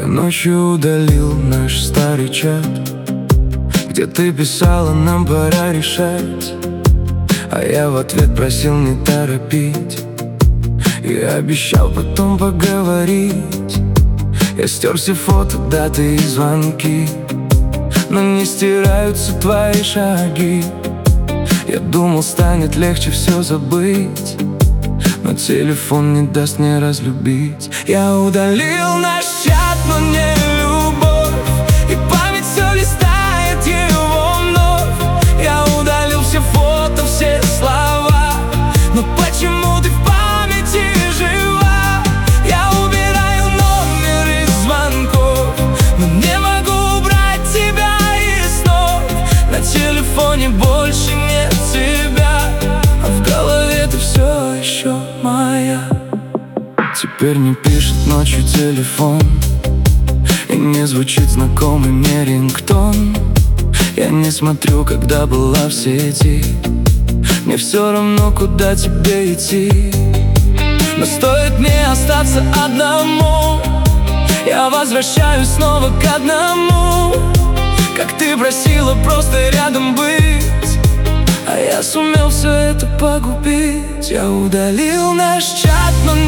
ночью удалил наш старый чат, где ты писала, нам пора решать. А я в ответ просил не торопить и обещал потом поговорить. Я стер все фото, даты и звонки, но не стираются твои шаги. Я думал, станет легче все забыть, но телефон не даст мне разлюбить. Я удалил наш чат, но не любовь, и память все листает его вновь. Я удалил все фото, все слова, но почему ты в памяти жива? Я убираю номер из звонков, но не могу убрать тебя из снов. На телефоне больше нет тебя, а в голове ты все еще моя. Теперь не пишет ночью телефон, и не звучит знакомый мне рингтон. Я не смотрю, когда была в сети, мне все равно, куда тебе идти. Но стоит мне остаться одному, я возвращаюсь снова к одному. Как ты просила просто рядом быть, а я сумел все это погубить. Я удалил наш чат, но